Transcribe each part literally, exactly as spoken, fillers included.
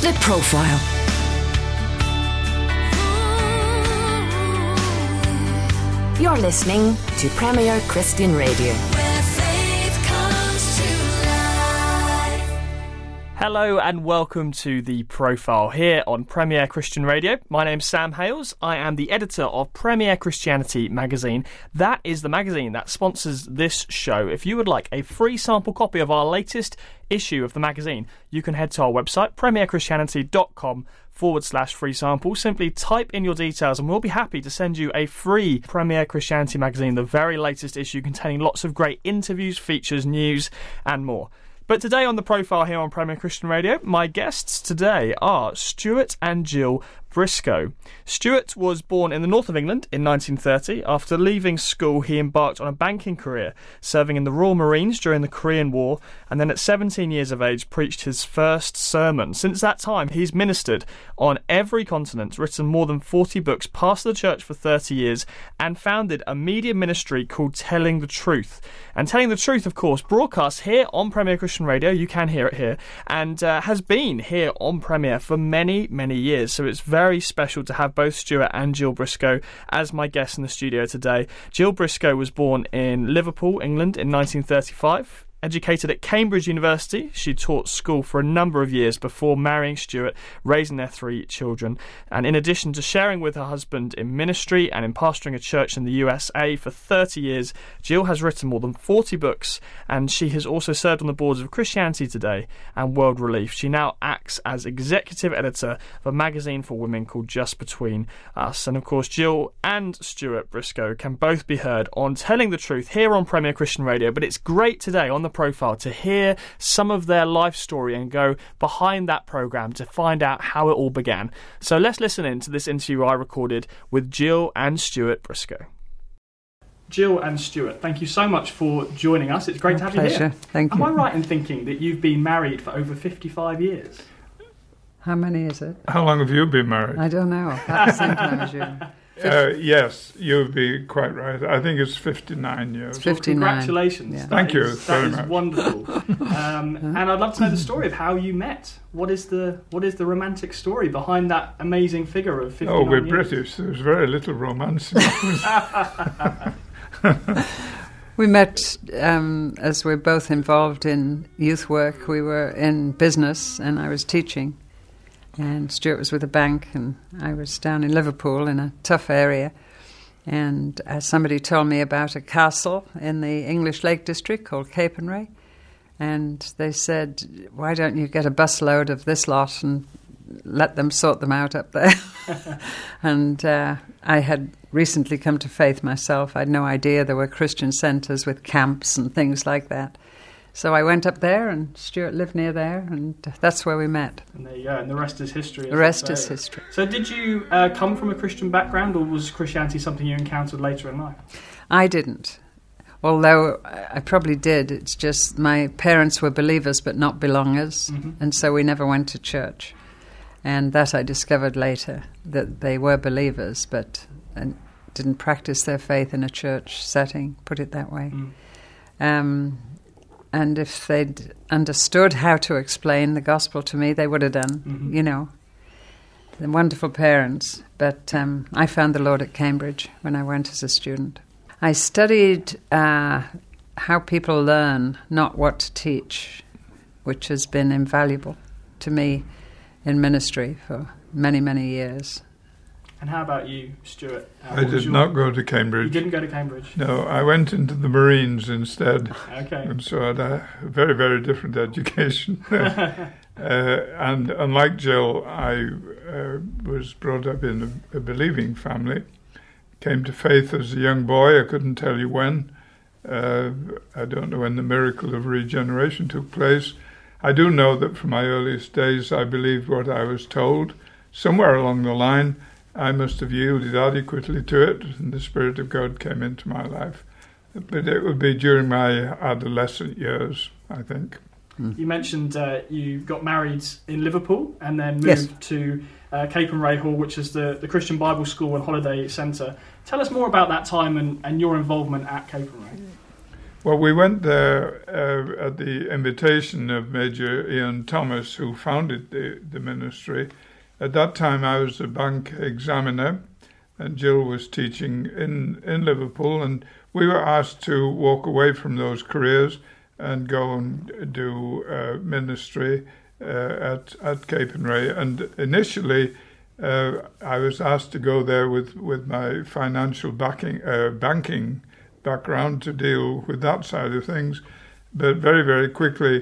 The Profile. You're listening to Premier Christian Radio. Where faith comes to life. Hello and welcome to The Profile here on Premier Christian Radio. My name's Sam Hales. I am the editor of Premier Christianity magazine. That is the magazine that sponsors this show. If you would like a free sample copy of our latest issue of the magazine, you can head to our website, premierchristianity.com forward slash free sample. Simply type in your details and we'll be happy to send you a free Premier Christianity magazine, the very latest issue containing lots of great interviews, features, news and more. But today on The Profile here on Premier Christian Radio, my guests today are Stuart and Jill Briscoe. Stuart was born in the north of England in nineteen thirty. After leaving school, he embarked on a banking career, serving in the Royal Marines during the Korean War, and then at seventeen years of age preached his first sermon. Since that time, he's ministered on every continent, written more than forty books, pastored the church for thirty years, and founded a media ministry called Telling the Truth. And Telling the Truth, of course, broadcasts here on Premier Christian Radio, you can hear it here, and uh, has been here on Premier for many, many years. So it's very Very special to have both Stuart and Jill Briscoe as my guests in the studio today. Jill Briscoe was born in Liverpool, England in nineteen thirty-five. Educated at Cambridge University, she taught school for a number of years before marrying Stuart, raising their three children. And in addition to sharing with her husband in ministry and in pastoring a church in the U S A for thirty years, Jill has written more than forty books, and she has also served on the boards of Christianity Today and World Relief. She now acts as executive editor of a magazine for women called Just Between Us. And of course, Jill and Stuart Briscoe can both be heard on Telling the Truth here on Premier Christian Radio. But it's great today on the Profile to hear some of their life story and go behind that programme to find out how it all began. So let's listen in to this interview I recorded with Jill and Stuart Briscoe. Jill and Stuart, thank you so much for joining us. It's great My to have pleasure. you here. Thank Am you. I right in thinking that you've been married for over fifty-five years? How many is it? How long have you been married? I don't know. About the same time as you. Uh, yes, you'd be quite right. I think it's fifty-nine years. It's fifty-nine. Congratulations. Yeah. That Thank you is- very That is much. wonderful. Um, and I'd love to know the story of how you met. What is the what is the romantic story behind that amazing figure of fifty-nine Oh, we're years? British. There's very little romance. We met um, as we're both involved in youth work. We were in business and I was teaching. And Stuart was with a bank and I was down in Liverpool in a tough area. And uh, somebody told me about a castle in the English Lake District called Capernwray. And they said, why don't you get a busload of this lot and let them sort them out up there? And uh, I had recently come to faith myself. I had no idea there were Christian centres with camps and things like that. So I went up there, and Stuart lived near there, and that's where we met. And there you go, and the rest is history. as The rest they is say. history. So did you uh, come from a Christian background, or was Christianity something you encountered later in life? I didn't, although I probably did. It's just my parents were believers but not belongers, Mhm. and so we never went to church. And that I discovered later, that they were believers but and didn't practice their faith in a church setting, put it that way. Mm. Um, and if they'd understood how to explain the gospel to me, they would have done, Mhm. you know. They're wonderful parents, but um, I found the Lord at Cambridge when I went as a student. I studied uh, how people learn, not what to teach, which has been invaluable to me in ministry for many, many years. And how about you, Stuart? Uh, I what was did your- not go to You Cambridge. didn't go to Cambridge? No, I went into the Marines instead, Okay. and so I had a very, very different education. uh, and unlike Jill, I uh, was brought up in a, a believing family. Came to faith as a young boy. I couldn't tell you when. Uh, I don't know when the miracle of regeneration took place. I do know that from my earliest days I believed what I was told. Somewhere along the line I must have yielded adequately to it, and the Spirit of God came into my life. But it would be during my adolescent years, I think. You mentioned uh, you got married in Liverpool and then moved Yes. to uh, Capernwray Hall, which is the, the Christian Bible School and Holiday Centre. Tell us more about that time and, and your involvement at Capernwray. Well, we went there uh, at the invitation of Major Ian Thomas, who founded the, the ministry. At that time, I was a bank examiner, and Jill was teaching in, in Liverpool, and we were asked to walk away from those careers and go and do uh, ministry uh, at, at Capernwray. And initially, uh, I was asked to go there with, with my financial backing, uh, banking background to deal with that side of things. But very, very quickly,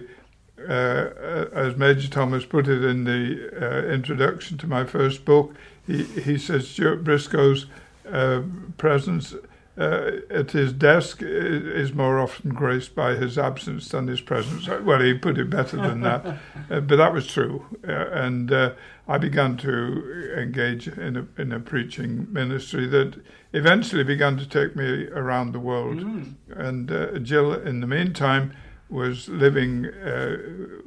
uh, as Major Thomas put it in the uh, introduction to my first book, he, he says Stuart Briscoe's uh, presence uh, at his desk is more often graced by his absence than his presence. Well, he put it better than that, uh, but that was true. Uh, and uh, I began to engage in a, in a preaching ministry that eventually began to take me around the world. Mm. And uh, Jill, in the meantime, was living, uh,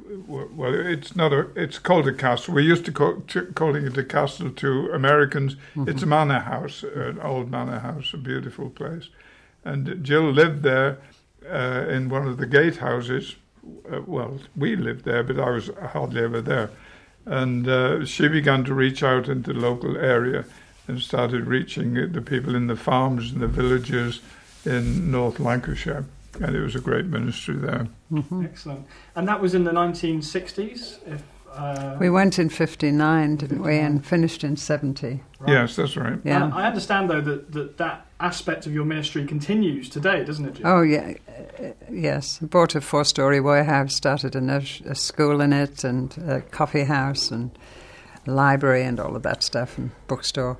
well, it's not a, it's called a castle. We used to call to, calling it a castle to Americans. Mm-hmm. It's a manor house, an old manor house, a beautiful place. And Jill lived there uh, in one of the gatehouses. Uh, well, we lived there, but I was hardly ever there. And uh, she began to reach out into the local area and started reaching the people in the farms and the villages in North Lancashire. And it was a great ministry there. Mm-hmm. Excellent. And that was in the nineteen sixties? If, uh, we went in fifty-nine, didn't we, and finished in seventy. Right. Yes, that's right. Yeah. And I understand, though, that, that that aspect of your ministry continues today, doesn't it, Jim? Oh, yeah. Uh, yes. I bought a four-storey warehouse, started a, nurse, a school in it, and a coffee house, and a library, and all of that stuff, and bookstore.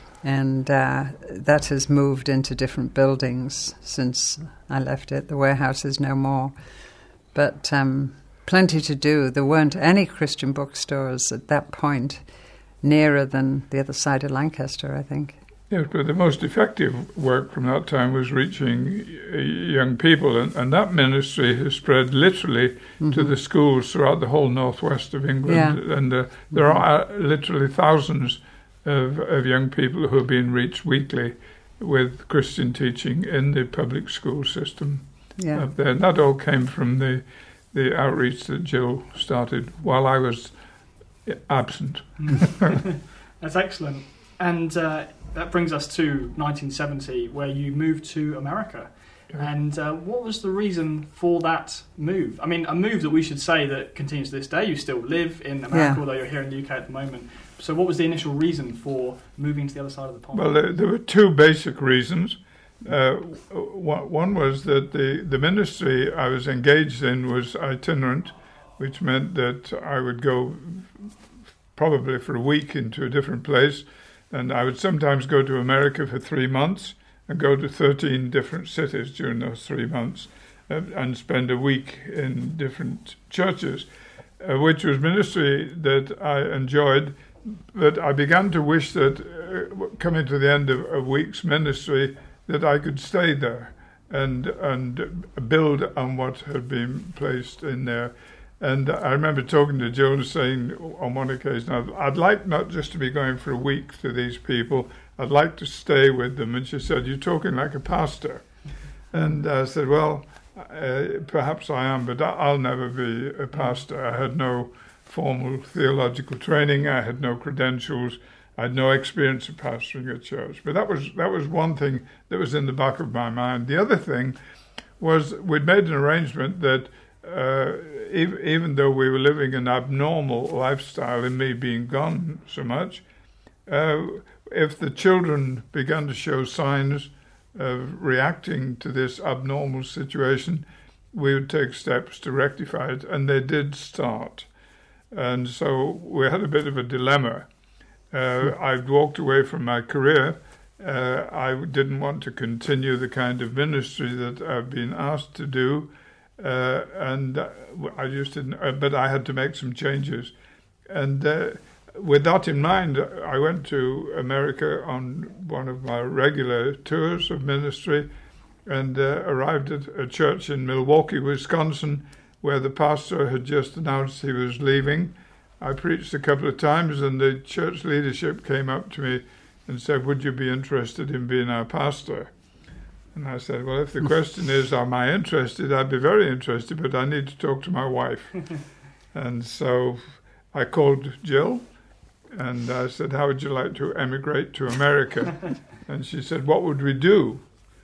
And uh, that has moved into different buildings since I left it. The warehouse is no more. But um, plenty to do. There weren't any Christian bookstores at that point nearer than the other side of Lancaster, I think. Yes, but the most effective work from that time was reaching young people. And, and that ministry has spread literally mm-hmm. to the schools throughout the whole northwest of England. Yeah. And uh, there mm-hmm. are uh, literally thousands Of, of young people who are being reached weekly with Christian teaching in the public school system yeah. up there. And that all came from the the outreach that Jill started while I was absent. That's excellent. And uh, that brings us to nineteen seventy, where you moved to America. Yeah. And uh, what was the reason for that move? I mean, a move that we should say that continues to this day. You still live in America, yeah. although you're here in the U K at the moment. So what was the initial reason for moving to the other side of the pond? Well, there, there were two basic reasons. Uh, one was that the, the ministry I was engaged in was itinerant, which meant that I would go probably for a week into a different place, and I would sometimes go to America for three months and go to thirteen different cities during those three months uh, and spend a week in different churches, uh, which was ministry that I enjoyed. But I began to wish that, uh, coming to the end of a week's ministry, that I could stay there and and build on what had been placed in there. And I remember talking to Jill, saying on one occasion, I'd, I'd like not just to be going for a week to these people, I'd like to stay with them. And she said, you're talking like a pastor. And I said, well, uh, perhaps I am, but I'll never be a pastor. I had no formal theological training. I had no credentials. I had no experience of pastoring a church. But that was that was one thing that was in the back of my mind. The other thing was we'd made an arrangement that uh, ev- even though we were living an abnormal lifestyle in me being gone so much, uh, if the children began to show signs of reacting to this abnormal situation, we would take steps to rectify it, and they did start. And so we had a bit of a dilemma. Uh, I'd walked away from my career. Uh, I didn't want to continue the kind of ministry that I've been asked to do, uh, and I just didn't. Uh, but I had to make some changes, and uh, with that in mind, I went to America on one of my regular tours of ministry, and uh, arrived at a church in Milwaukee, Wisconsin, where the pastor had just announced he was leaving. I preached a couple of times, and the church leadership came up to me and said, would you be interested in being our pastor? And I said, well, if the question is, am I interested? I'd be very interested, but I need to talk to my wife. And so I called Jill, and I said, how would you like to emigrate to America? And she said, what would we do?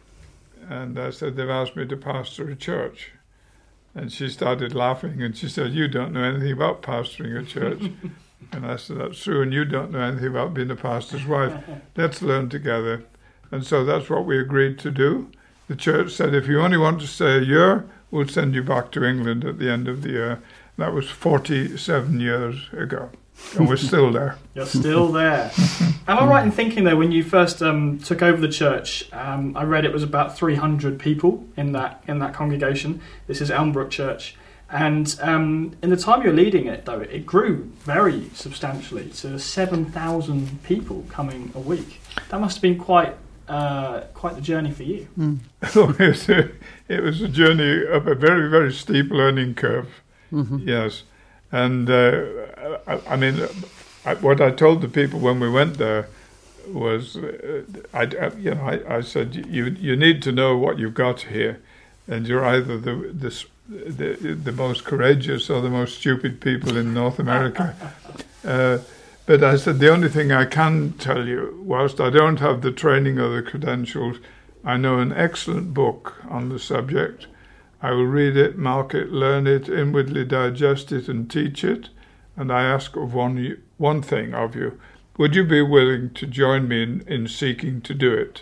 And I said, they've asked me to pastor a church. And she started laughing, and she said, you don't know anything about pastoring a church. And I said, that's true, and you don't know anything about being a pastor's wife. Let's learn together. And so that's what we agreed to do. The church said, if you only want to stay a year, we'll send you back to England at the end of the year. That was forty-seven years ago, and we're still there. You're still there. Am I right in thinking, though, when you first um, took over the church, um, I read it was about three hundred people in that in that congregation. This is Elmbrook Church. And um, in the time you were leading it, though, it grew very substantially to seven thousand people coming a week. That must have been quite uh, quite the journey for you. Mm. it, was a, it was a journey up a very, very steep learning curve. Mm-hmm. Yes. And, uh, I, I mean, I, what I told the people when we went there was, uh, I, I, you know, I, I said, you you need to know what you've got here, and you're either the the the, the most courageous or the most stupid people in North America. Uh, but I said, the only thing I can tell you, whilst I don't have the training or the credentials, I know an excellent book on the subject. I will read it, mark it, learn it, inwardly digest it and teach it. And I ask of one one thing of you. Would you be willing to join me in, in seeking to do it?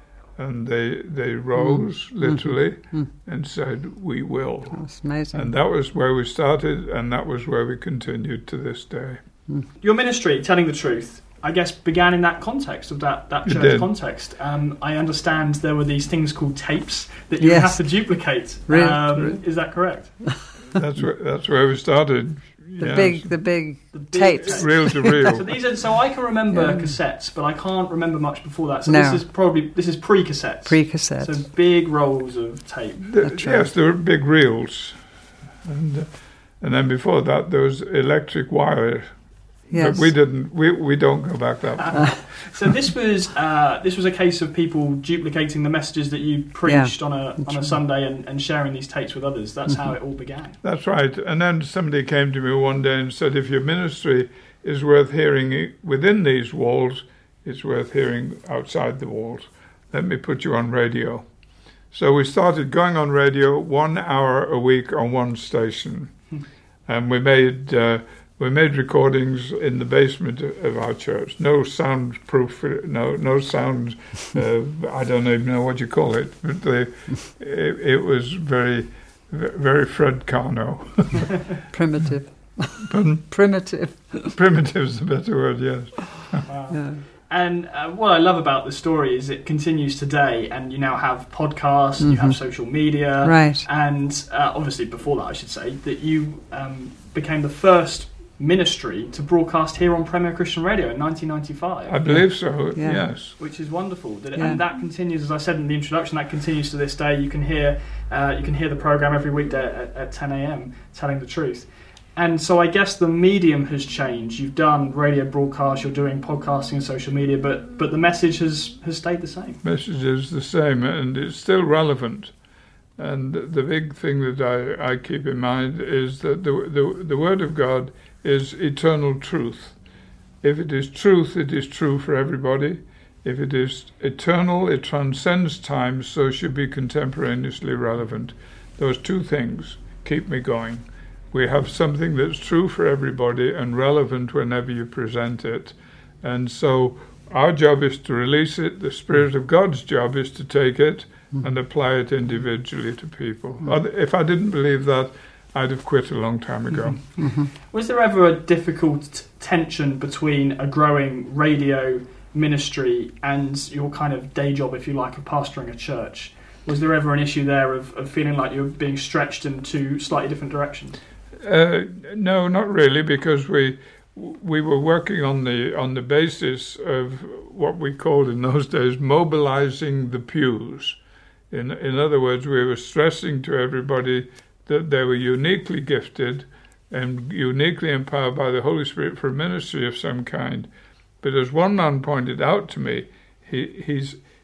And they they rose, mm. literally, mm. and said, we will. That's amazing. And that was where we started, and that was where we continued to this day. Mm. Your ministry, Telling the Truth, I guess began in that context, of that, that church context. Um, I understand there were these things called tapes that you yes. have to duplicate. Really? Um, really? Is that correct? That's where, that's where we started. The yes. big, the big, The big tapes. tapes. Reel to reel. So these are. So I can remember Yeah. cassettes, but I can't remember much before that. So No. this is probably this is pre-cassettes. Pre-cassette. So big rolls of tape. The- That's yes, right. there were big reels. And uh, and then before that, there was electric wire. Yes. But we didn't. We we don't go back that far. So this was uh, this was a case of people duplicating the messages that you preached on a on a Sunday and, and sharing these tapes with others. That's how it all began. That's right. And then somebody came to me one day and said, if your ministry is worth hearing within these walls, it's worth hearing outside the walls. Let me put you on radio. So we started going on radio one hour a week on one station. And we made... Uh, We made recordings in the basement of our church. No soundproof, no no sound. Uh, I don't even know what you call it, but they, it, it was very, very Fred Carno. Primitive. Pardon? Primitive. Primitive is the better word, yes. Wow. Yeah. And uh, what I love about the story is it continues today, and you now have podcasts, and you have social media, Right. and uh, obviously before that, I should say that you um, became the first ministry to broadcast here on Premier Christian Radio in nineteen ninety-five. I believe so, Yeah. yes. Which is wonderful, that it, Yeah. and that continues. As I said in the introduction, that continues to this day. You can hear, uh, you can hear the program every weekday at, at ten a.m. Telling the Truth. And so I guess the medium has changed. You've done radio broadcasts, you're doing podcasting and social media, but but the message has has stayed the same. Message is the same, and it's still relevant. And the big thing that I, I keep in mind is that the, the the Word of God is eternal truth. If it is truth, it is true for everybody. If it is eternal, it transcends time, so it should be contemporaneously relevant. Those two things keep me going. We have something that's true for everybody and relevant whenever you present it. And so our job is to release it. The Spirit of God's job is to take it and apply it individually to people. If I didn't believe that, I'd have quit a long time ago. Mm-hmm. Was there ever a difficult tension between a growing radio ministry and your kind of day job, if you like, of pastoring a church? Was there ever an issue there of, of feeling like you were being stretched in two slightly different directions? Uh, no, not really, because we we were working on the on the basis of what we called in those days mobilizing the pews. In in other words, we were stressing to everybody that they were uniquely gifted and uniquely empowered by the Holy Spirit for ministry of some kind. But as one man pointed out to me, he he's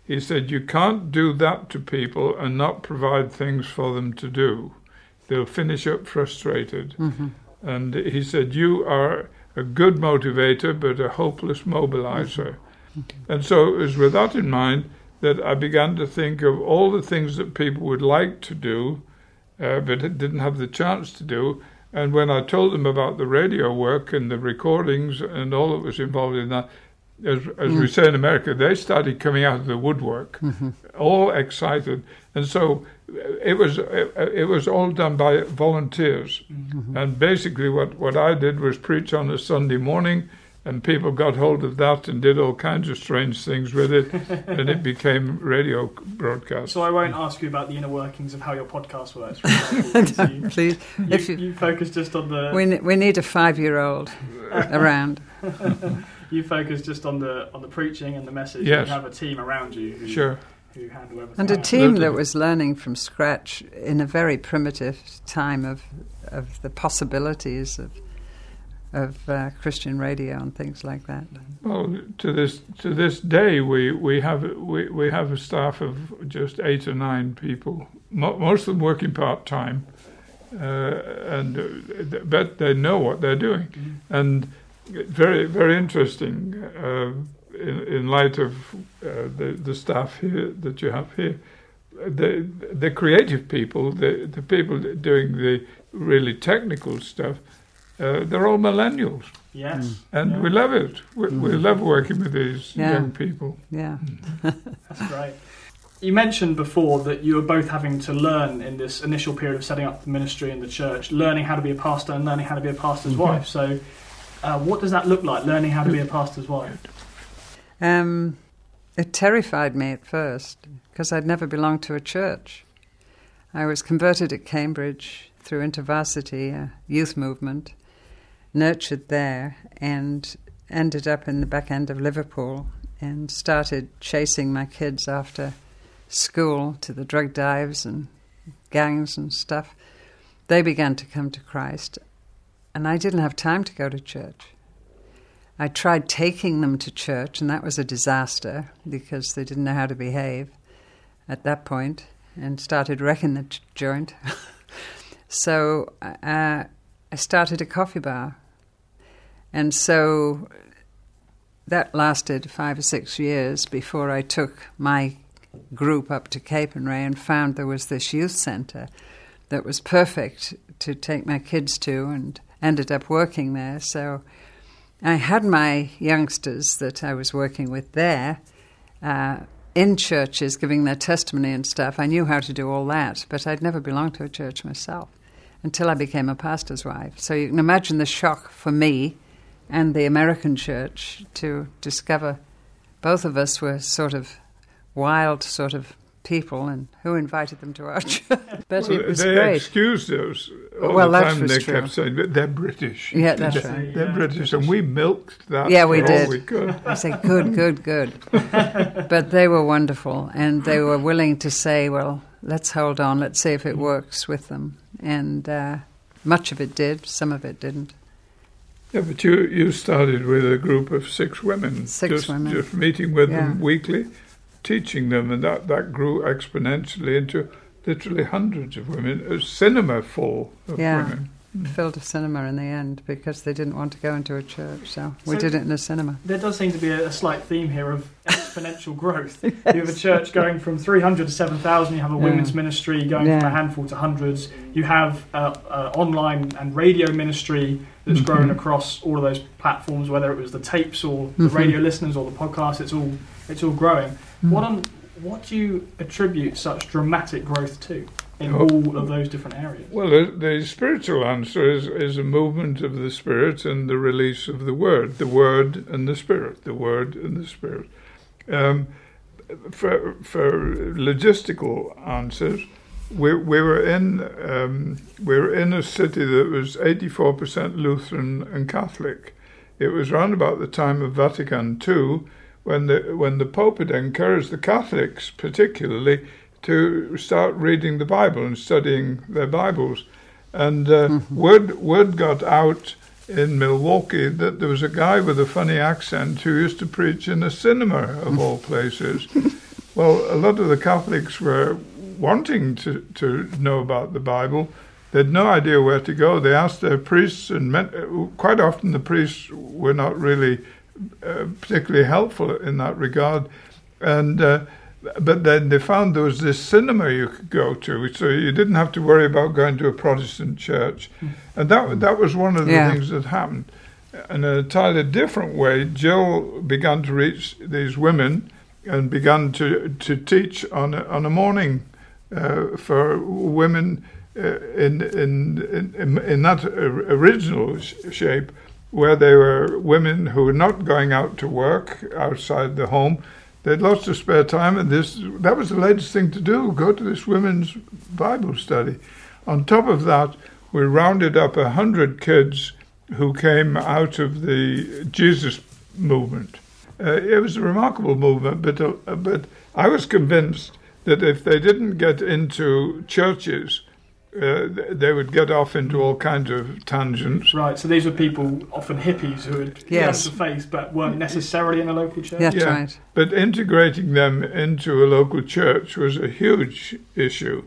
he said, you can't do that to people and not provide things for them to do. They'll finish up frustrated. Mm-hmm. And he said, you are a good motivator, but a hopeless mobilizer. Mm-hmm. And so it was with that in mind that I began to think of all the things that people would like to do, uh, but didn't have the chance to do. And when I told them about the radio work and the recordings and all that was involved in that, as, as mm. we say in America, they started coming out of the woodwork, mm-hmm. all excited. And so it was it, it was all done by volunteers. Mm-hmm. And basically what, what I did was preach on a Sunday morning, and people got hold of that and did all kinds of strange things with it, and it became radio broadcast. So I won't ask you about the inner workings of how your podcast works. you, Please, you, if you, you focus just on the. We we need a five-year-old around. You focus just on the on the preaching and the message. Yes. You have a team around you. Who, sure. Who handle everything. And a else. team that was learning from scratch in a very primitive time of of the possibilities of. of uh, Christian radio and things like that. Well, to this to this day, we we have we, we have a staff of just eight or nine people. Mo- most of them working part time, uh, and uh, but they know what they're doing, mm-hmm. and very very interesting. Uh, in, in light of uh, the the staff here that you have here, the the creative people, the the people doing the really technical stuff. Uh, they're all millennials. Yes. Mm. And yeah. we love it. We, mm. we love working with these yeah. young people. Yeah. That's great. You mentioned before that you were both having to learn in this initial period of setting up the ministry in the church, learning how to be a pastor and learning how to be a pastor's mm-hmm. wife. So uh, what does that look like, learning how to be a pastor's wife? Um, it terrified me at first because I'd never belonged to a church. I was converted at Cambridge through InterVarsity, a youth movement, nurtured there, and ended up in the back end of Liverpool and started chasing my kids after school to the drug dives and gangs and stuff. They began to come to Christ, and I didn't have time to go to church. I tried taking them to church, and that was a disaster because they didn't know how to behave at that point and started wrecking the j- joint. So uh, I started a coffee bar. And so that lasted five or six years before I took my group up to Capernwray and found there was this youth centre that was perfect to take my kids to, and ended up working there. So I had my youngsters that I was working with there uh, in churches giving their testimony and stuff. I knew how to do all that, but I'd never belonged to a church myself until I became a pastor's wife. So you can imagine the shock for me and the American church to discover both of us were sort of wild sort of people, and who invited them to our church. But well, it was they great. excused us all well, the that time. was They true. kept saying, but they're British. Yeah, that's they're, right. They're Yeah. British, and we milked that Yeah, we for did. all we could. I said, good, good, good. But they were wonderful, and they were willing to say, well, let's hold on, let's see if it works with them. And uh, much of it did, some of it didn't. Yeah, but you, you started with a group of six women. Six just, women. Just meeting with Yeah. them weekly, teaching them, and that, that grew exponentially into literally hundreds of women. A cinema full of Yeah. women. Filled a cinema in the end because they didn't want to go into a church, so we So- did it in a cinema. There does seem to be a, a slight theme here of exponential growth. You have a church going from three hundred to seven thousand. You have a Yeah. women's ministry going Yeah. from a handful to hundreds. You have uh, uh, online and radio ministry that's Mhm. grown across all of those platforms, whether it was the tapes or the Mhm. radio listeners or the podcast. It's all it's all growing. Mm. What on what do you attribute such dramatic growth to in Oh. all of those different areas? Well, the, the spiritual answer is, is a movement of the Spirit and the release of the Word. The Word and the Spirit. The Word and the Spirit. Um, for, for logistical answers, we, we were in um, we were in a city that was eighty-four percent Lutheran and Catholic. It was around about the time of Vatican Two when the when the Pope had encouraged the Catholics, particularly, to start reading the Bible and studying their Bibles. And uh, Mm-hmm. word word got out in Milwaukee that there was a guy with a funny accent who used to preach in a cinema, of all places. Well, a lot of the Catholics were wanting to, to know about the Bible. They had no idea where to go. They asked their priests, and met, quite often the priests were not really uh, particularly helpful in that regard. And uh, but then they found there was this cinema you could go to, so you didn't have to worry about going to a Protestant church. Mm. And that that was one of the yeah. things that happened. In a entirely different way, Jill began to reach these women and began to, to teach on a, on a morning uh, for women uh, in, in in in that original sh- shape, where they were women who were not going out to work outside the home. They had lots of spare time, and this that was the latest thing to do, go to this women's Bible study. On top of that, we rounded up a hundred kids who came out of the Jesus movement. Uh, it was a remarkable movement, but uh, but I was convinced that if they didn't get into churches, uh, they would get off into all kinds of tangents. Right, so these were people, often hippies, who had Yes. come to faith but weren't necessarily in a local church? That's Yeah, right. but integrating them into a local church was a huge issue.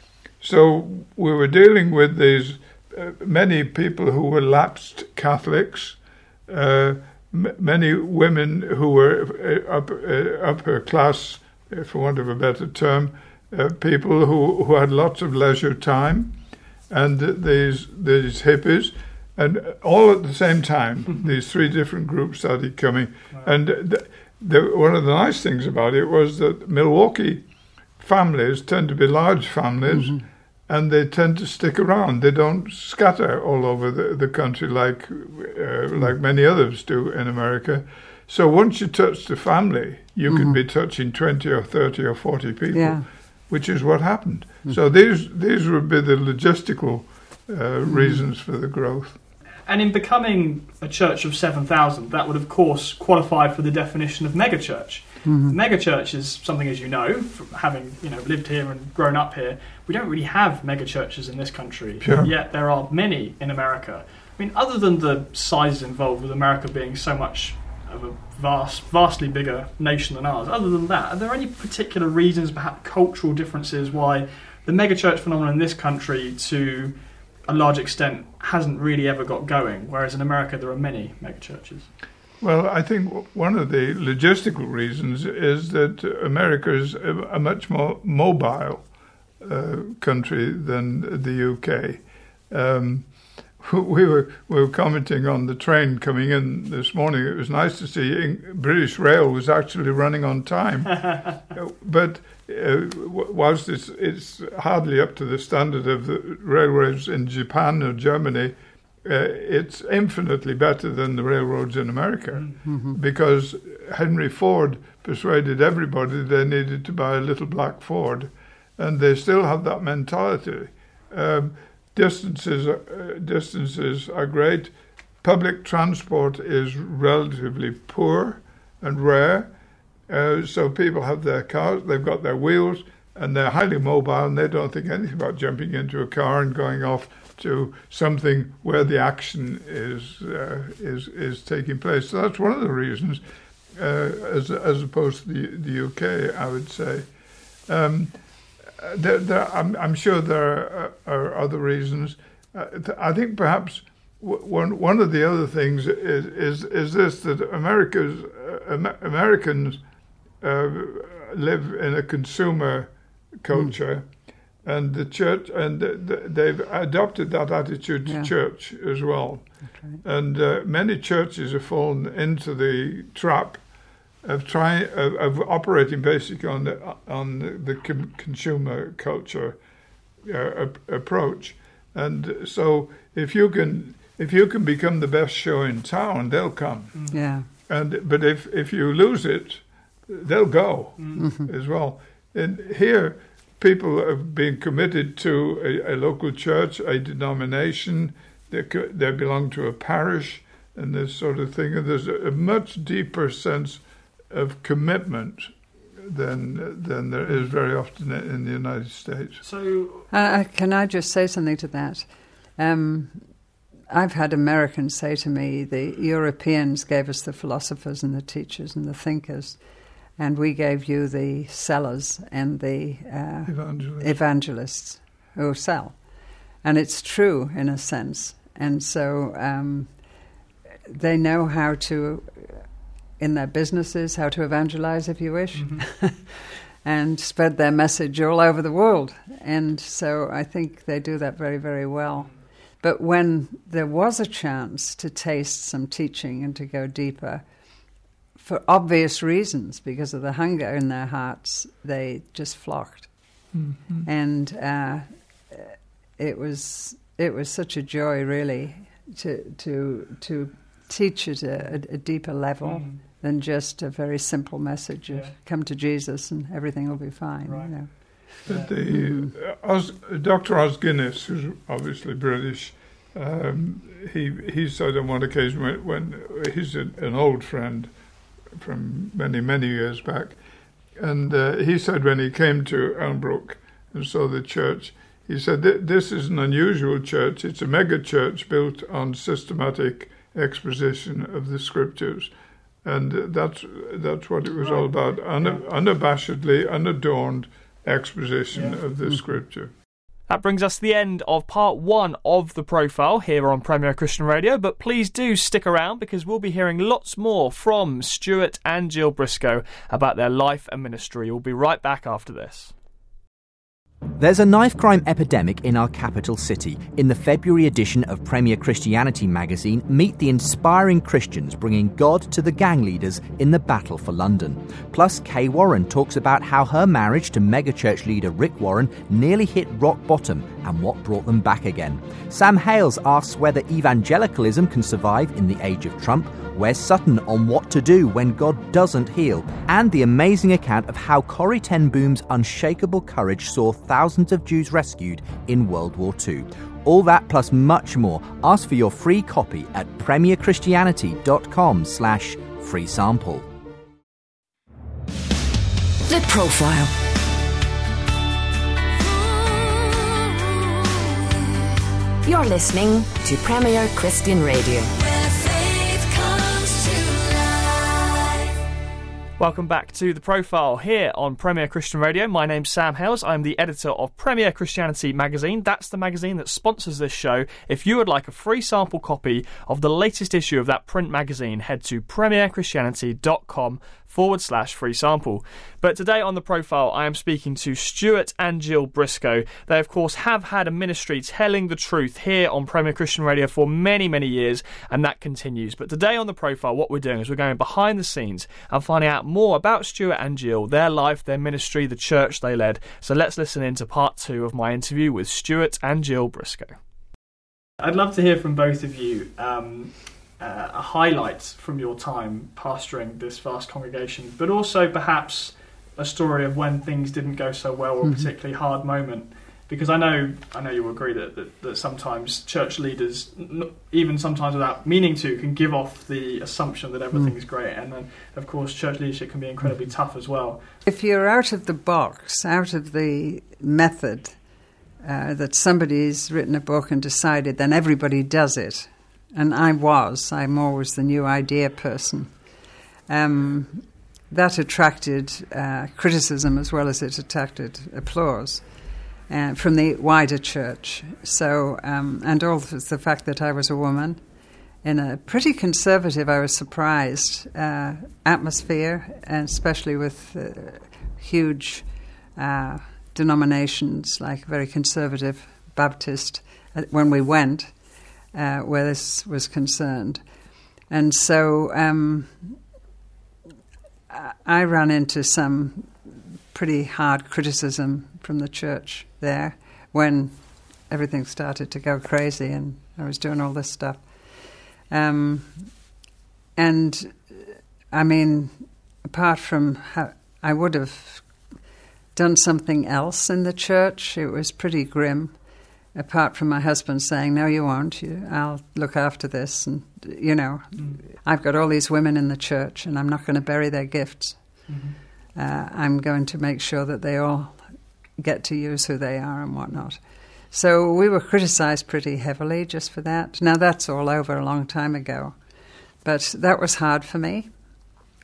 So we were dealing with these uh, many people who were lapsed Catholics, uh, m- many women who were uh, up, uh, upper class, uh, for want of a better term, uh, people who, who had lots of leisure time, and th- these these hippies, and all at the same time, these three different groups started coming. Wow. And th- the, one of the nice things about it was that Milwaukee families tend to be large families, Mm-hmm. and they tend to stick around. They don't scatter all over the, the country like uh, like many others do in America. So once you touch the family, you Mm-hmm. can be touching twenty or thirty or forty people, Yeah. which is what happened. So these these would be the logistical uh, reasons for the growth. And in becoming a church of seven thousand, that would of course qualify for the definition of megachurch. Mm-hmm. Megachurch is something, as you know, from having you know lived here and grown up here, we don't really have megachurches in this country. Sure. Yet there are many in America. I mean, other than the sizes involved with America being so much of a vast, vastly bigger nation than ours, other than that, are there any particular reasons, perhaps cultural differences, why the megachurch phenomenon in this country, to a large extent, hasn't really ever got going, whereas in America there are many megachurches? Well, I think w- one of the logistical reasons is that America is a, a much more mobile uh, country than the U K. Um, we were we were commenting on the train coming in this morning. It was nice to see Eng- British Rail was actually running on time, but uh, w- whilst it's it's hardly up to the standard of the railroads in Japan or Germany, uh, it's infinitely better than the railroads in America, Mm-hmm. because Henry Ford persuaded everybody they needed to buy a little black Ford, and they still have that mentality. Um, distances, uh, distances are great. Public transport is relatively poor and rare, uh, so people have their cars, they've got their wheels, and they're highly mobile, and they don't think anything about jumping into a car and going off to something where the action is uh, is is taking place. So that's one of the reasons, uh, as as opposed to the the U K, I would say. Um, there, there, I'm, I'm sure there are, are other reasons. Uh, th- I think perhaps w- one one of the other things is is, is this, that America's uh, Am- Americans uh, live in a consumer culture. Mm. And the church, and the, the, they've adopted that attitude to Yeah. church as well. Right. And uh, many churches have fallen into the trap of trying of, of operating basically on the on the, the con- consumer culture uh, ap- approach. And so, if you can if you can become the best show in town, they'll come. Yeah. And but if if you lose it, they'll go Mm-hmm. as well. And here, people have been committed to a, a local church, a denomination. They co- they belong to a parish, and this sort of thing. And there's a, a much deeper sense of commitment than than there is very often in the United States. So, Uh, can I just say something to that? Um, I've had Americans say to me, the Europeans gave us the philosophers and the teachers and the thinkers, and we gave you the sellers and the uh, Evangelists. evangelists who sell. And it's true in a sense. And so um, they know how to, in their businesses, how to evangelize, if you wish, mm-hmm. and spread their message all over the world. And so I think they do that very, very well. But when there was a chance to taste some teaching and to go deeper, for obvious reasons, because of the hunger in their hearts, they just flocked. Mm-hmm. And uh, it was it was such a joy, really, to to to teach at a, a deeper level mm. than just a very simple message of yeah. come to Jesus and everything will be fine. Right. You know. But the, mm-hmm. uh, Os, Doctor Os Guinness, who's obviously British, um, he he said on one occasion when, when he's a, an old friend from many, many years back, and uh, he said when he came to Elmbrook and saw the church, he said, this is an unusual church. It's a mega church built on systematic exposition of the scriptures. And that's that's what it was all about, Un- unabashedly, unadorned exposition yeah. of the mm-hmm. scripture. That brings us to the end of part one of The Profile here on Premier Christian Radio, but please do stick around because we'll be hearing lots more from Stuart and Jill Briscoe about their life and ministry. We'll be right back after this. There's a knife crime epidemic in our capital city. In the February edition of Premier Christianity magazine, meet the inspiring Christians bringing God to the gang leaders in the battle for London. Plus, Kay Warren talks about how her marriage to megachurch leader Rick Warren nearly hit rock bottom and what brought them back again. Sam Hales asks whether evangelicalism can survive in the age of Trump. Where's Sutton on what to do when God doesn't heal? And the amazing account of how Corrie ten Boom's unshakable courage saw thousands of Jews rescued in World War Two. All that plus much more. Ask for your free copy at premierchristianity.com slash free sample. The Profile. You're listening to Premier Christian Radio. Welcome back to The Profile here on Premier Christian Radio. My name's Sam Hales. I'm the editor of Premier Christianity magazine. That's the magazine that sponsors this show. If you would like a free sample copy of the latest issue of that print magazine, head to premierchristianity.com forward slash free sample. But today on The Profile, I am speaking to Stuart and Jill Briscoe. They, of course, have had a ministry telling the truth here on Premier Christian Radio for many, many years, and that continues. But today on The Profile, what we're doing is we're going behind the scenes and finding out more about Stuart and Jill, their life, their ministry, the church they led. So let's listen in to part two of my interview with Stuart and Jill Briscoe. I'd love to hear from both of you um, uh, a highlight from your time pastoring this vast congregation, but also perhaps a story of when things didn't go so well or a mm-hmm. particularly hard moment. Because I know I know you will agree that, that, that sometimes church leaders, even sometimes without meaning to, can give off the assumption that everything's mm. great. And then, of course, church leadership can be incredibly tough as well. If you're out of the box, out of the method uh, that somebody's written a book and decided, then everybody does it. And I was. I'm always the new idea person. Um, that attracted uh, criticism as well as it attracted applause. Uh, from the wider church. So, um, and also the fact that I was a woman in a pretty conservative, I was surprised, uh, atmosphere, and especially with uh, huge uh, denominations like very conservative Baptist uh, when we went, uh, where this was concerned. And so um, I ran into some pretty hard criticism from the church there when everything started to go crazy and I was doing all this stuff. Um, and, I mean, apart from how I would have done something else in the church, it was pretty grim, apart from my husband saying, no, you won't, you, I'll look after this. And, you know, mm. I've got all these women in the church and I'm not going to bury their gifts. Mm-hmm. Uh, I'm going to make sure that they all get to use who they are and whatnot. So we were criticised pretty heavily just for that. Now, that's all over a long time ago. But that was hard for me.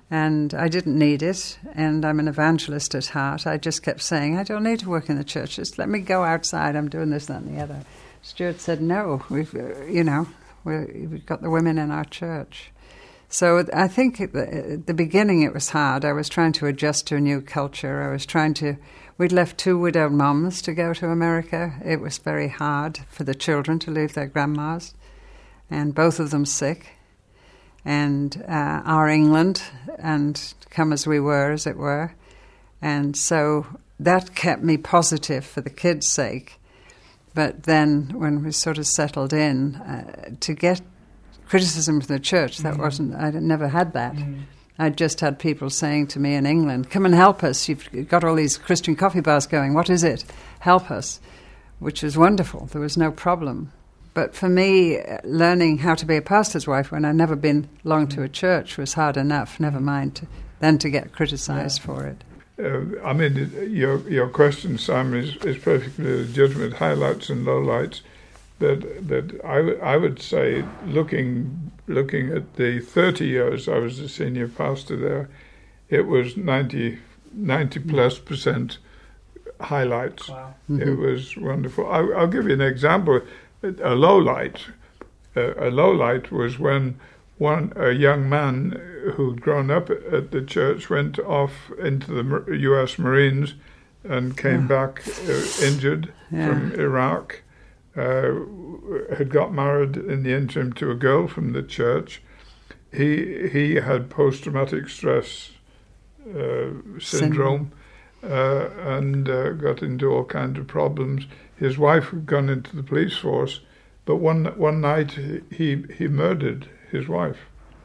And I didn't need it, and I'm an evangelist at heart. I just kept saying, I don't need to work in the church. Just let me go outside. I'm doing this, that, and the other. Stuart said, no, we've, uh, you know, we're, we've got the women in our church. So I think at the, at the beginning it was hard. I was trying to adjust to a new culture. I was trying to... We'd left two widowed mums to go to America. It was very hard for the children to leave their grandmas, and both of them sick. And uh, our England, and come as we were, as it were. And so that kept me positive for the kids' sake. But then when we sort of settled in, uh, to get criticism from the church, that mm. wasn't, I never had that. Mm. I just had people saying to me in England, come and help us, you've got all these Christian coffee bars going, what is it? Help us, which was wonderful, there was no problem. But for me, learning how to be a pastor's wife when I'd never been long to a church was hard enough, never mind to, then to get criticised yeah. for it. Uh, I mean, your your question, Sam, is, is perfectly legitimate, highlights and lowlights. But but I, w- I would say, looking looking at the thirty years I was a senior pastor there, it was ninety, ninety plus percent highlights. Wow. Mm-hmm. It was wonderful. I, I'll give you an example. A low light, uh, a low light was when one a young man who'd grown up at the church went off into the U S Marines and came oh. back uh, injured yeah. from Iraq. Uh, had got married in the interim to a girl from the church. He he had post-traumatic stress uh, syndrome uh, and uh, got into all kinds of problems. His wife had gone into the police force, but one one night he he murdered his wife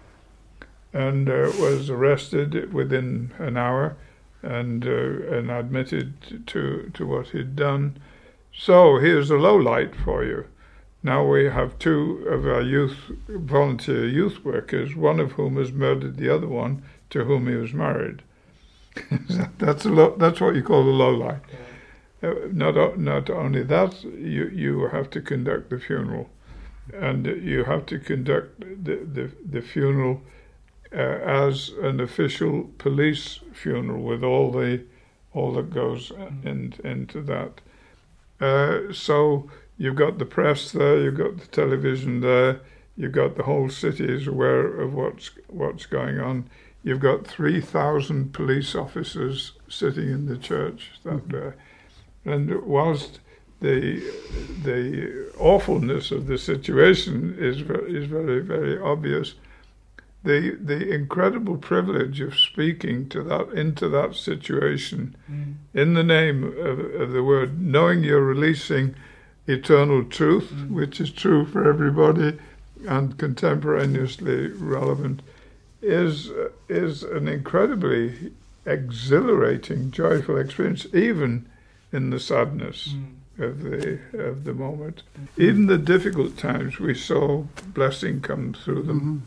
and uh, was arrested within an hour and uh, and admitted to to what he'd done. So here's a low light for you. Now we have two of our youth volunteer youth workers, one of whom has murdered the other one, to whom he was married. that's a lo- that's what you call a low light. Uh, not not only that, you you have to conduct the funeral, and you have to conduct the the, the funeral uh, as an official police funeral with all the all that goes in, into that. Uh, so you've got the press there, you've got the television there, you've got the whole city is aware of what's what's going on. You've got three thousand police officers sitting in the church that day. And whilst the the awfulness of the situation is very, is very, very obvious, the the incredible privilege of speaking to that into that situation mm. in the name of, of the word, knowing you're releasing eternal truth, mm. which is true for everybody and contemporaneously relevant, is is an incredibly exhilarating, joyful experience, even in the sadness mm. of the of the moment. Mm. Even the difficult times, we saw blessing come through them. Mm-hmm.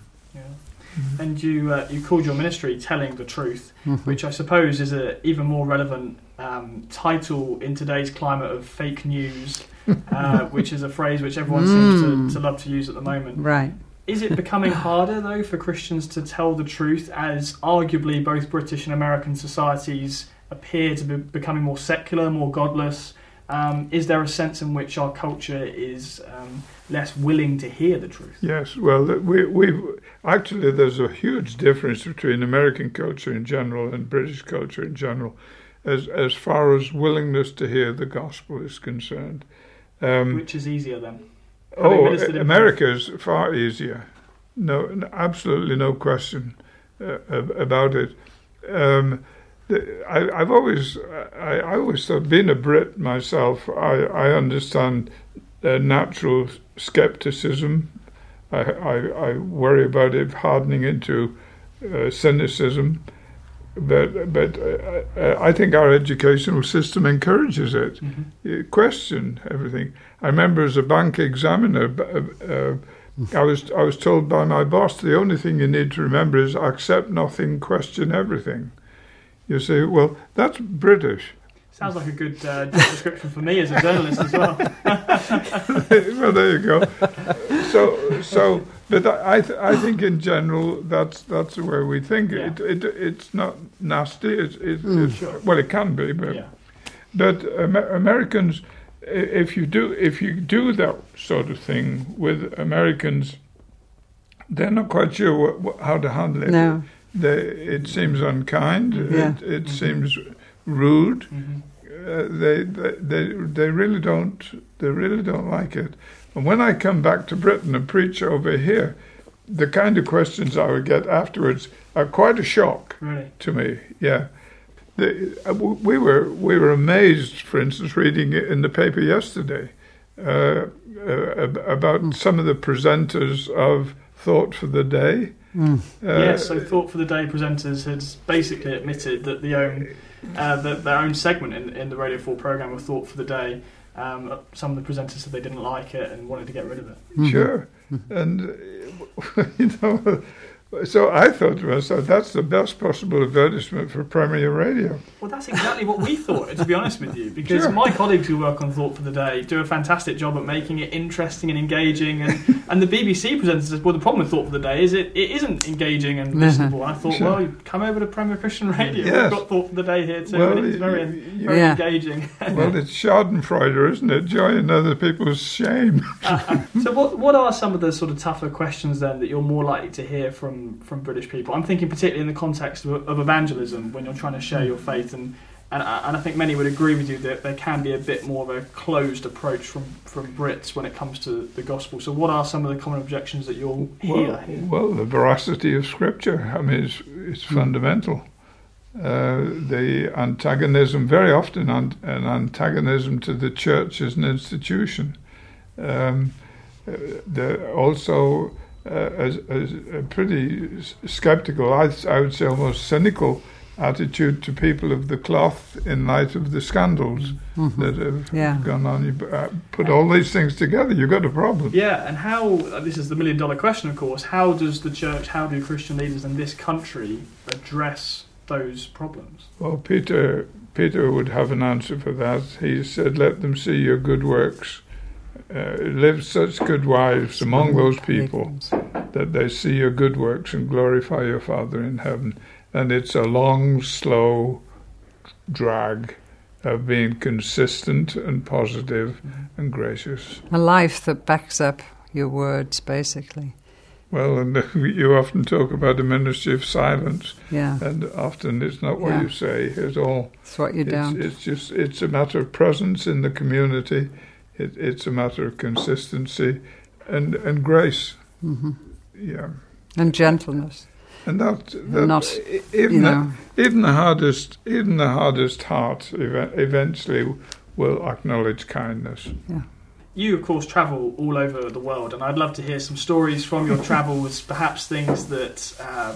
And you uh, you called your ministry Telling the Truth, mm-hmm. which I suppose is an even more relevant um, title in today's climate of fake news, uh, which is a phrase which everyone mm. seems to, to love to use at the moment. Right. Is it becoming harder, though, for Christians to tell the truth, as arguably both British and American societies appear to be becoming more secular, more godless? Um, is there a sense in which our culture is um, less willing to hear the truth? Yes, well, we we actually there's a huge difference between American culture in general and British culture in general, as as far as willingness to hear the gospel is concerned. Um, which is easier then? Oh, America is far easier. No, absolutely no question uh, about it. Um, I, I've always, I, I always thought, being a Brit myself, I, I understand uh, natural skepticism. I, I, I worry about it hardening into uh, cynicism, but but uh, I think our educational system encourages it. Mm-hmm. You question everything. I remember as a bank examiner, uh, I was I was told by my boss, the only thing you need to remember is accept nothing, question everything. You say, well, that's British. Sounds like a good uh, job description for me as a journalist as well. Well, there you go. So, so, but I, th- I think in general that's that's the way we think. Yeah. It, it, it's not nasty. It, it, Mm. it's, Sure. well, it can be, but Yeah. but Amer- Americans, i- if you do if you do that sort of thing with Americans, they're not quite sure what, what, how to handle it. No. They, it seems unkind. Yeah. It, it seems rude. Mhm. Uh, they, they they they really don't they really don't like it. And when I come back to Britain and preach over here, the kind of questions I would get afterwards are quite a shock Really? to me. Yeah, the, uh, w- we were we were amazed, for instance, reading it in the paper yesterday uh, uh, ab- about some of the presenters of Thought for the Day. Mm. Uh, Yes, so Thought for the Day presenters had basically admitted that the own uh, the, their own segment in, in the Radio four programme of Thought for the Day, um, some of the presenters said they didn't like it and wanted to get rid of it. Sure. And, uh, you know, so I thought to myself, that's the best possible advertisement for Premier Radio. Well, that's exactly what we thought, to be honest with you, because Sure. my colleagues who work on Thought for the Day do a fantastic job at making it interesting and engaging, and, and the B B C presenters said, well, the problem with Thought for the Day is it, it isn't engaging and listenable. And I thought, Sure. well, you come over to Premier Christian Radio, Yes. we've got Thought for the Day here too, Well, and it's very, y- y- very Yeah. engaging. Well, it's Schadenfreude, isn't it? Joy in other people's shame. So what what are some of the sort of tougher questions then that you're more likely to hear from, from British people? I'm thinking particularly in the context of, of evangelism, when you're trying to share your faith, and, and and I think many would agree with you that there can be a bit more of a closed approach from, from Brits when it comes to the gospel. So what are some of the common objections that you'll hear? Well, well, the veracity of Scripture, I mean, it's, it's fundamental. Uh, the antagonism, very often an, an antagonism to the church as an institution. Um, uh, the, also, uh, as, as a pretty s- skeptical, I, I would say almost cynical attitude to people of the cloth in light of the scandals that have Yeah. gone on. You uh, put all these things together, you've got a problem. Yeah, and how, uh, this is the million dollar question, of course, how does the church, how do Christian leaders in this country address those problems? Well, Peter Peter would have an answer for that. He said, "Let them see your good works. Uh, live such good lives among those people that they see your good works and glorify your Father in heaven." And it's a long, slow drag of being consistent and positive and gracious. A life that backs up your words, basically. Well, and you often talk about the ministry of silence, Yeah, and often it's not what Yeah. you say at all. it's what you It's, don't. it's just it's a matter of presence in the community. It, it's a matter of consistency and and grace. hmm Yeah, And gentleness. and that, that Not, e- even you the, know. even the hardest even the hardest heart ev- eventually will acknowledge kindness. You, of course, travel all over the world, and I'd love to hear some stories from your travels, perhaps things that uh,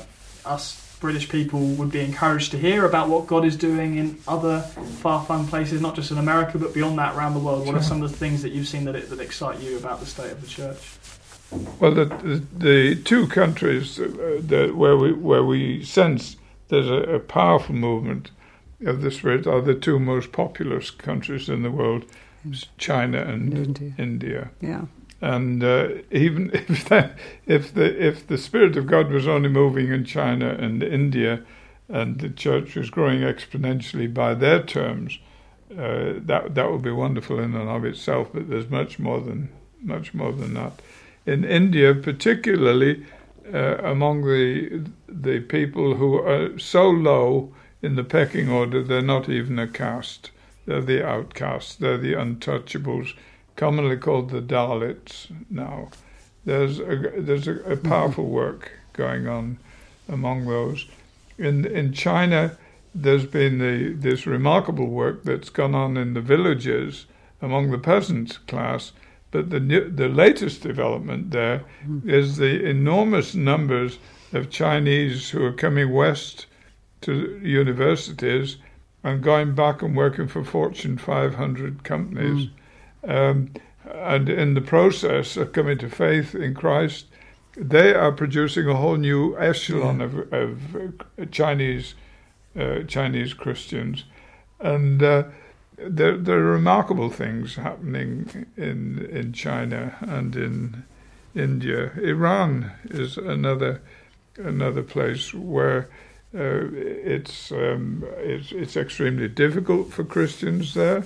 us British people would be encouraged to hear about what God is doing in other far-flung places, not just in America, but beyond that, around the world. What are Sure. some of the things that you've seen that, that excite you about the state of the church? Well, the the, the two countries uh, that where we where we sense there's a, a powerful movement of the Spirit are the two most populous countries in the world, China and India. India. Yeah. And uh, even if that, if the if the Spirit of God was only moving in China and India, and the church was growing exponentially by their terms, uh, that that would be wonderful in and of itself. But there's much more than much more than that. In India, particularly uh, among the the people who are so low in the pecking order, they're not even a caste. They're the outcasts. They're the untouchables, commonly called the Dalits now. There's a, there's a, a powerful work going on among those. In in China, there's been the, this remarkable work that's gone on in the villages among the peasant class. But the new, the latest development there is the enormous numbers of Chinese who are coming west to universities and going back and working for Fortune five hundred companies. Mm. Um, and in the process of coming to faith in Christ, they are producing a whole new echelon yeah. of, of Chinese uh, Chinese Christians. And uh, there, there are remarkable things happening in in China and in India. Iran is another another place where uh, it's, um, it's it's extremely difficult for Christians there,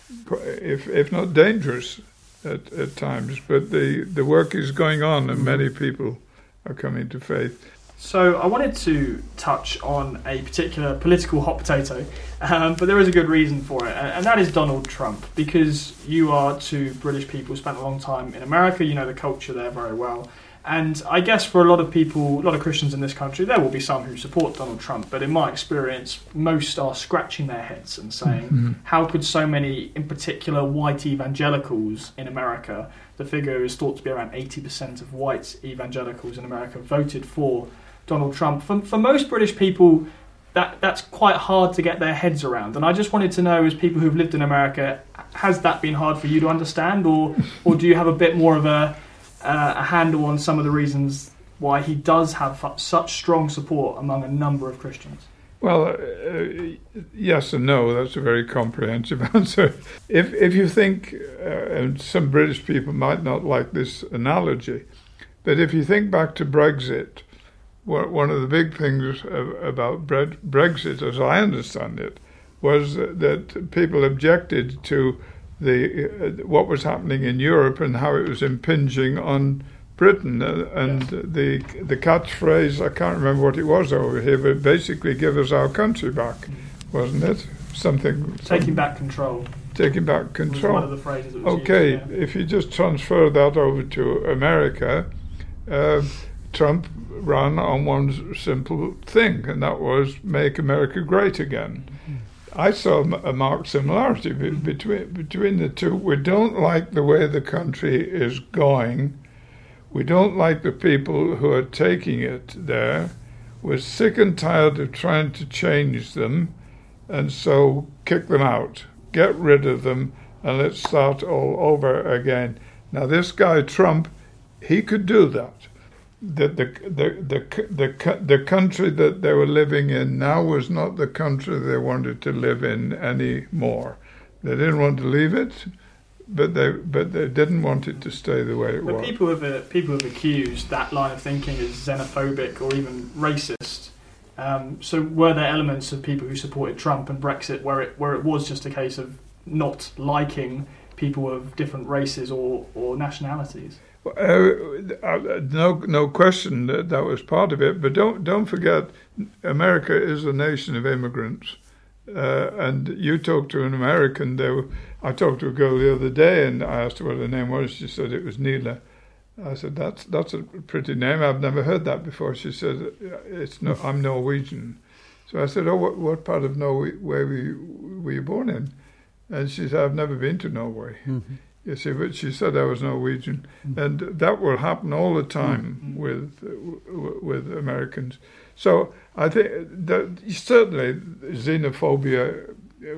if if not dangerous at, at times. But the, the work is going on, and many people are coming to faith. So I wanted to touch on a particular political hot potato, um, but there is a good reason for it, and that is Donald Trump. Because you are two British people, spent a long time in America, you know the culture there very well. And I guess for a lot of people, a lot of Christians in this country, there will be some who support Donald Trump, but in my experience, most are scratching their heads and saying, mm-hmm. how could so many, in particular, white evangelicals in America, the figure is thought to be around eighty percent of white evangelicals in America, voted for Donald Trump. For, for most British people, that that's quite hard to get their heads around. And I just wanted to know, as people who've lived in America, has that been hard for you to understand, or or do you have a bit more of a uh, a handle on some of the reasons why he does have f- such strong support among a number of Christians? Well, uh, yes and no. That's a very comprehensive answer. If if you think, uh, and some British people might not like this analogy, but if you think back to Brexit, one of the big things about Brexit, as I understand it, was that people objected to the uh, what was happening in Europe and how it was impinging on Britain. Uh, and yes. the the catchphrase, I can't remember what it was over here, but basically, give us our country back, wasn't it? Something. Taking some, back control. Taking back control. Was one of the phrases that was okay, used, yeah. If you just transfer that over to America, uh, Trump ran on one simple thing, and that was make America great again. Mm-hmm. I saw a marked similarity be- between between the two. We don't like the way the country is going. We don't like the people who are taking it there. We're sick and tired of trying to change them, and so kick them out. Get rid of them, and let's start all over again. Now, this guy, Trump, he could do that. The, the the the the the country that they were living in now was not the country they wanted to live in anymore. They didn't want to leave it, but they but they didn't want it to stay the way it but was. People have uh, people have accused that line of thinking as xenophobic or even racist. Um, so were there elements of people who supported Trump and Brexit where it where it was just a case of not liking people of different races or, or nationalities? Uh, no, no question that that was part of it. But don't don't forget, America is a nation of immigrants. Uh, and you talk to an American. They were, I talked to a girl the other day, and I asked her what her name was. She said it was Neela. I said that's that's a pretty name. I've never heard that before. She said it's no, I'm Norwegian. So I said, oh, what, what part of Norway were you, were you born in? And she said, I've never been to Norway. Mm-hmm. You see, but she said I was Norwegian, mm-hmm. and that will happen all the time mm-hmm. with uh, with Americans. So I think that certainly xenophobia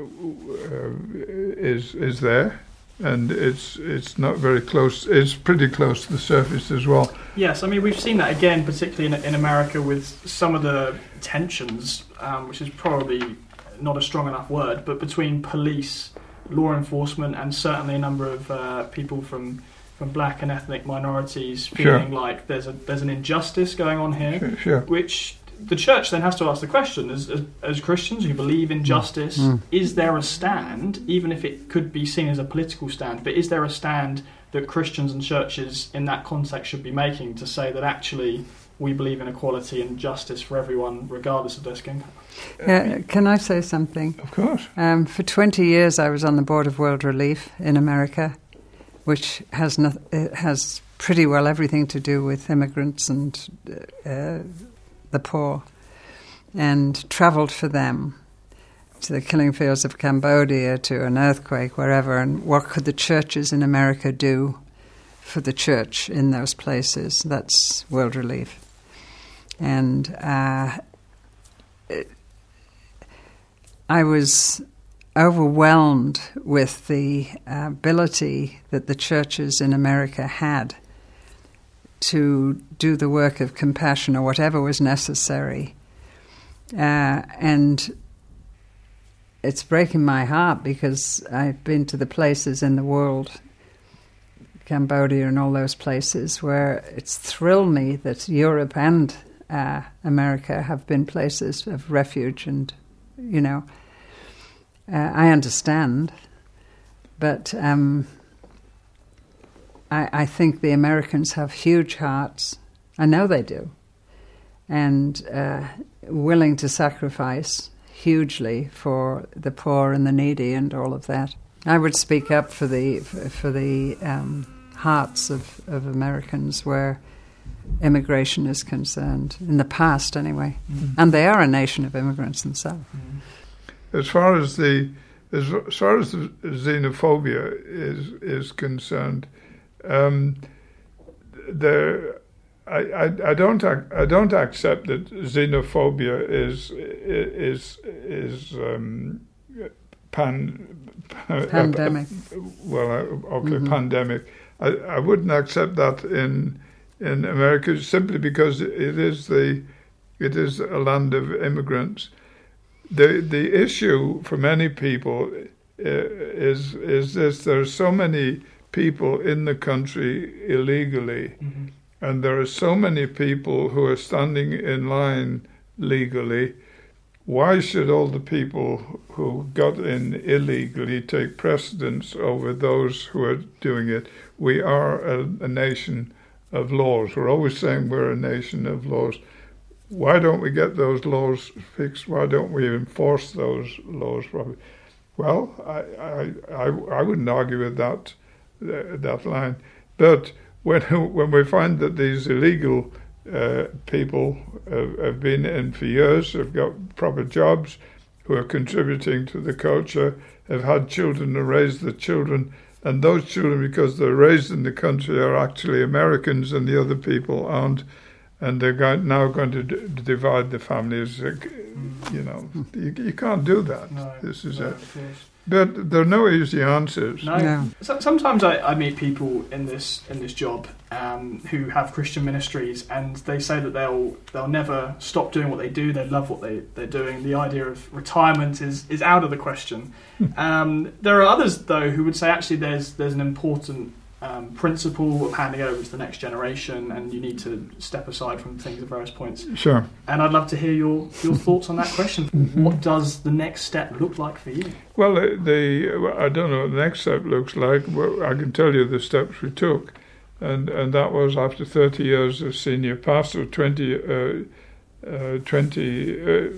uh, is is there, and it's it's not very close. It's pretty close to the surface as well. Yes, I mean we've seen that again, particularly in, in America, with some of the tensions, um, which is probably not a strong enough word, but between police, law enforcement, and certainly a number of uh, people from from black and ethnic minorities feeling sure. like there's a there's an injustice going on here, sure, sure. which the church then has to ask the question: as as, as Christians who believe in justice, mm. is there a stand, even if it could be seen as a political stand, but is there a stand that Christians and churches in that context should be making to say that actually we believe in equality and justice for everyone, regardless of their skin color? Uh, can I say something? Of course. Um, for twenty years, I was on the board of World Relief in America, which has no, it has pretty well everything to do with immigrants and uh, the poor, and travelled for them to the killing fields of Cambodia, to an earthquake, wherever, and what could the churches in America do for the church in those places? That's World Relief. And uh, it, I was overwhelmed with the ability that the churches in America had to do the work of compassion or whatever was necessary. Uh, and it's breaking my heart because I've been to the places in the world, Cambodia and all those places, where it's thrilled me that Europe and uh, America have been places of refuge, and, you know, uh, I understand, but um, I, I think the Americans have huge hearts. I know they do, and uh, willing to sacrifice hugely for the poor and the needy and all of that. I would speak up for the for the um, hearts of, of Americans where immigration is concerned, in the past anyway. Mm. And they are a nation of immigrants themselves. Mm. As far as the as, as far as the xenophobia is is concerned, um, there. I, I, I don't I don't accept that xenophobia is is is um, pan pandemic. Uh, well, uh, okay, mm-hmm. pandemic. I, I wouldn't accept that in in America simply because it is the it is a land of immigrants. The the issue for many people is is this: there are so many people in the country illegally. Mm-hmm. And there are so many people who are standing in line legally. Why should all the people who got in illegally take precedence over those who are doing it? We are a, a nation of laws. We're always saying we're a nation of laws. Why don't we get those laws fixed? Why don't we enforce those laws properly? Well, I I, I, I wouldn't argue with that uh, that line, but When when we find that these illegal uh, people have, have been in for years, have got proper jobs, who are contributing to the culture, have had children and raised the children, and those children, because they're raised in the country, are actually Americans and the other people aren't, and they're going, now going to d- divide the families. You know, you, you can't do that. No, this is no, it. of course. But there are no easy answers. No. No. So, sometimes I, I meet people in this in this job um, who have Christian ministries, and they say that they'll they'll never stop doing what they do. They love what they they're doing. The idea of retirement is, is out of the question. um, there are others though who would say actually there's there's an important um, principle of handing over to the next generation, and you need to step aside from things at various points. Sure. And I'd love to hear your, your thoughts on that question. Mm-hmm. What does the next step look like for you? Well, the, the I don't know what the next step looks like. Well, I can tell you the steps we took, and and that was after thirty years as senior pastor, twenty, uh, uh, twenty, uh,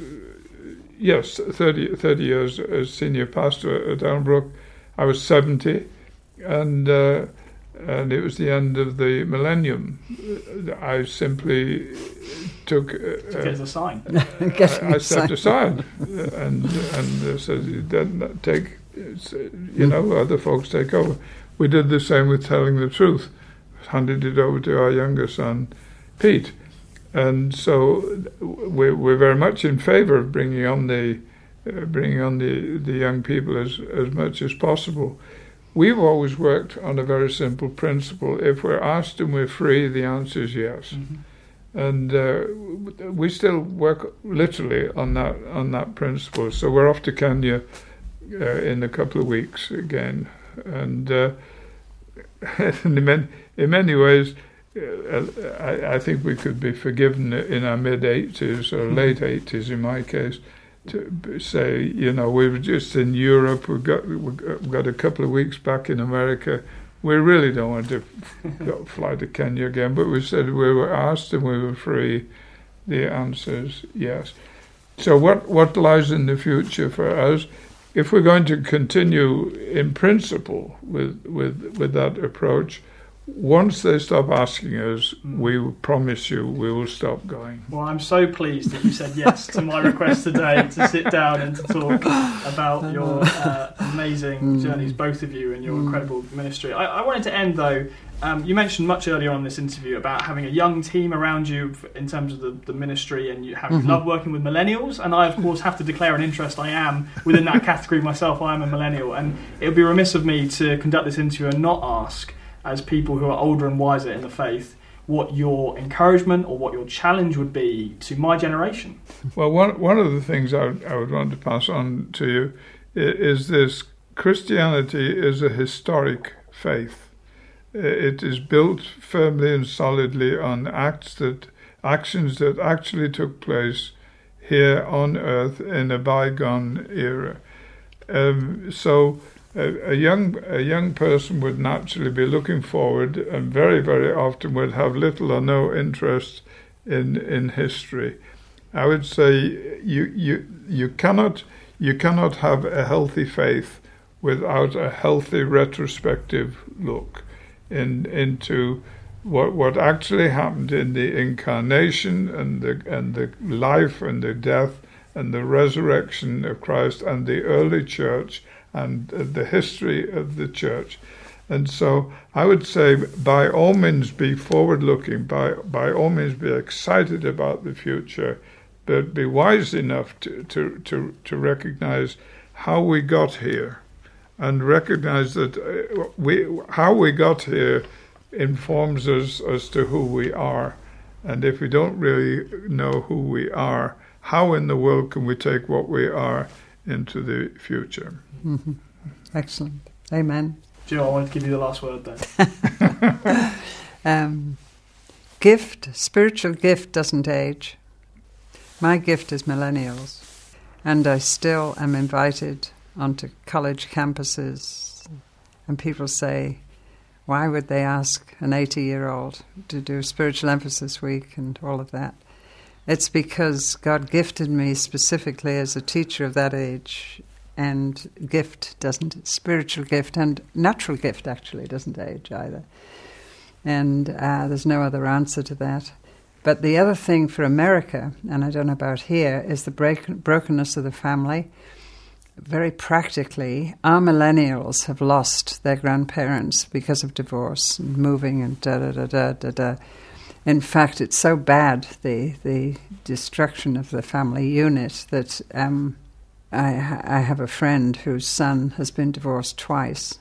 yes, thirty, thirty years as senior pastor at Elmbrook. I was seventy, and uh, and it was the end of the millennium. I simply took. Uh, Took it as a sign. I, I stepped aside and and said, "Don't take, you know, other folks take over." We did the same with Telling the Truth. Handed it over to our younger son, Pete, and so we're we're very much in favour of bringing on the uh, bringing on the the young people as as much as possible. We've always worked on a very simple principle. If we're asked and we're free, the answer is yes. Mm-hmm. And uh, we still work literally on that on that principle. So we're off to Kenya uh, in a couple of weeks again. And uh, in, many, in many ways, uh, I, I think we could be forgiven in our mid-eighties or late eighties in my case, to say, you know, we were just in Europe, we got we got a couple of weeks back in America. We really don't want to go fly to Kenya again, but we said we were asked and we were free. The answer is yes. So what, what lies in the future for us? If we're going to continue in principle with with, with that approach, once they stop asking us, we promise you we will stop going. Well, I'm so pleased that you said yes to my request today to sit down and to talk about your uh, amazing journeys, both of you, and your incredible ministry. I, I wanted to end, though, um, you mentioned much earlier on in this interview about having a young team around you in terms of the, the ministry, and you, have, mm-hmm. you love working with millennials, and I, of course, have to declare an interest. I am within that category myself. I am a millennial, and it would be remiss of me to conduct this interview and not ask, as people who are older and wiser in the faith, what your encouragement or what your challenge would be to my generation. Well, one one of the things I would, I would want to pass on to you is this: Christianity is a historic faith. It is built firmly and solidly on acts that actions that actually took place here on earth in a bygone era. Um, so a, a young a young person would naturally be looking forward, and very very often would have little or no interest in in history. I would say you you you cannot you cannot have a healthy faith without a healthy retrospective look in into what what actually happened in the incarnation and the and the life and the death and the resurrection of Christ and the early church and the history of the church. And so I would say, by all means, be forward-looking, by by all means be excited about the future, but be wise enough to, to, to, to recognize how we got here, and recognize that we how we got here informs us as to who we are. And if we don't really know who we are, how in the world can we take what we are into the future? Mm-hmm. Excellent. Amen. Jill, I wanted to give you the last word then. um, gift, spiritual gift doesn't age. My gift is millennials, and I still am invited onto college campuses, and people say, why would they ask an eighty-year-old to do Spiritual Emphasis Week and all of that? It's because God gifted me specifically as a teacher of that age, and gift doesn't, spiritual gift and natural gift actually doesn't age either. And uh, there's no other answer to that. But the other thing for America, and I don't know about here, is the break, brokenness of the family. Very practically, our millennials have lost their grandparents because of divorce and moving and da-da-da-da-da-da. In fact, it's so bad, the the destruction of the family unit, that um, I, I have a friend whose son has been divorced twice.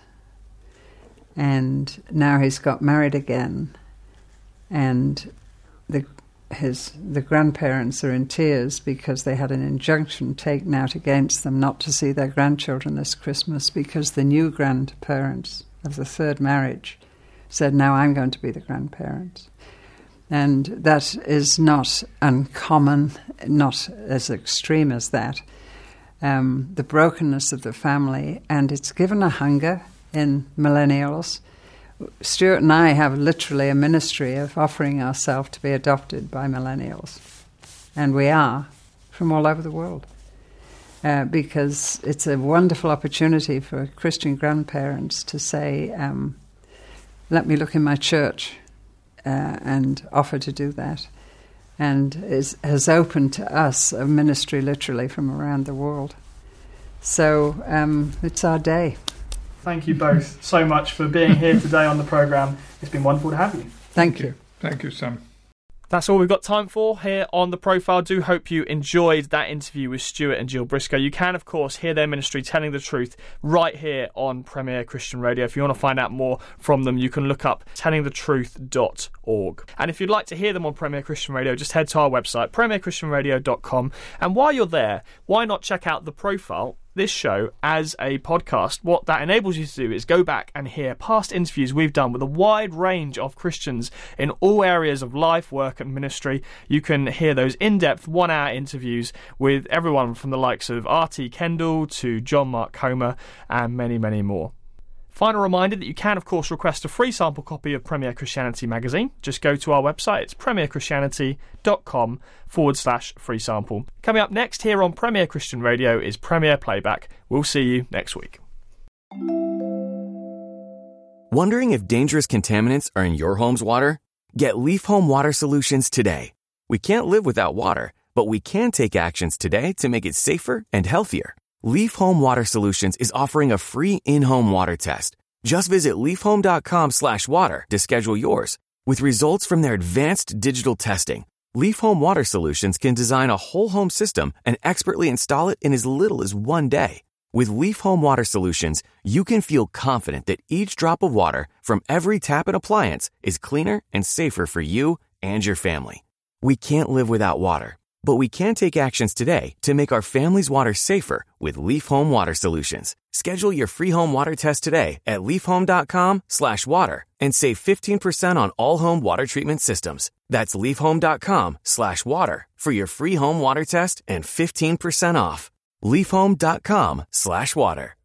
And now he's got married again. And the his the grandparents are in tears because they had an injunction taken out against them not to see their grandchildren this Christmas, because the new grandparents of the third marriage said, now I'm going to be the grandparents. And that is not uncommon, not as extreme as that. Um, the brokenness of the family, and it's given a hunger in millennials. Stuart and I have literally a ministry of offering ourselves to be adopted by millennials. And we are, from all over the world. Uh, because it's a wonderful opportunity for Christian grandparents to say, um, let me look in my church, uh, and offer to do that. And is, has opened to us a ministry literally from around the world. So um, it's our day. Thank you both so much for being here today on the programme. It's been wonderful to have you. Thank you. Thank you, Sam. That's all we've got time for here on The Profile. Do hope you enjoyed that interview with Stuart and Jill Briscoe. You can, of course, hear their ministry telling the truth right here on Premier Christian Radio. If you want to find out more from them, you can look up telling the truth dot org. And if you'd like to hear them on Premier Christian Radio, just head to our website, premier christian radio dot com. And while you're there, why not check out The Profile, this show, as a podcast? What that enables you to do is go back and hear past interviews we've done with a wide range of Christians in all areas of life, work and ministry. You can hear those in-depth one-hour interviews with everyone from the likes of R T Kendall to John Mark Comer and many, many more. Final reminder that you can, of course, request a free sample copy of Premier Christianity magazine. Just go to our website. It's premier christianity dot com forward slash free sample. Coming up next here on Premier Christian Radio is Premier Playback. We'll see you next week. Wondering if dangerous contaminants are in your home's water? Get Leaf Home Water Solutions today. We can't live without water, but we can take actions today to make it safer and healthier. Leaf Home Water Solutions is offering a free in-home water test. Just visit leafhome dot com slash water to schedule yours. With results from their advanced digital testing, Leaf Home Water Solutions can design a whole home system and expertly install it in as little as one day. With Leaf Home Water Solutions, you can feel confident that each drop of water from every tap and appliance is cleaner and safer for you and your family. We can't live without water, but we can take actions today to make our family's water safer with Leaf Home Water Solutions. Schedule your free home water test today at leafhome.com slash water and save fifteen percent on all home water treatment systems. That's leafhome.com slash water for your free home water test and fifteen percent off. leafhome.com slash water.